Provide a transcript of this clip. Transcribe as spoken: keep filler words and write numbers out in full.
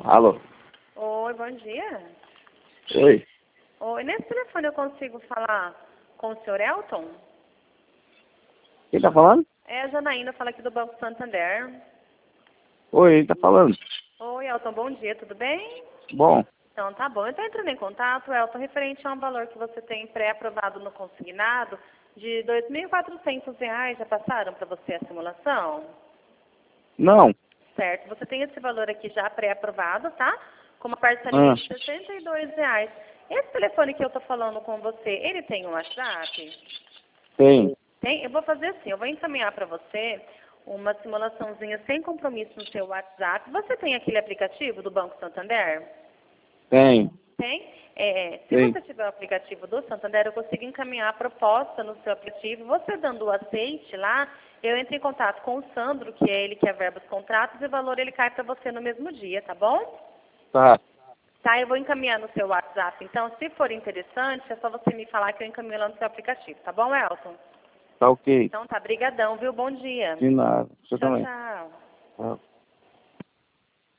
Alô? Oi, bom dia. Oi. Oi, nesse telefone eu consigo falar com o senhor Elton? Quem tá falando? É a Janaína, fala aqui do Banco Santander. Oi, ele tá falando. Oi, Elton, bom dia, tudo bem? Bom, Então, tá bom. Eu estou entrando em contato, Elton, referente a um valor que você tem pré-aprovado no consignado de dois mil e quatrocentos reais. Já passaram para você a simulação? não. Certo. Você tem esse valor aqui já pré-aprovado, tá? Com uma parcelinha Ah, de sessenta e dois reais. Esse telefone que eu estou falando com você, ele tem um WhatsApp? tem. Tem? Eu vou fazer assim, eu vou encaminhar para você uma simulaçãozinha sem compromisso no seu WhatsApp. Você tem aquele aplicativo do Banco Santander? Tem. Tem? É, se Tem. você tiver o aplicativo do Santander, eu consigo encaminhar a proposta no seu aplicativo. Você dando o aceite lá, eu entro em contato com o Sandro, que é ele que verba os contratos, e o valor ele cai para você no mesmo dia, tá bom? Tá. Tá, eu vou encaminhar no seu WhatsApp. Então, se for interessante, é só você me falar que eu encaminho lá no seu aplicativo, tá bom, Elton? Tá ok. Então tá, brigadão, viu? Bom dia. De nada. Você Tchau, também. tchau. Tchau.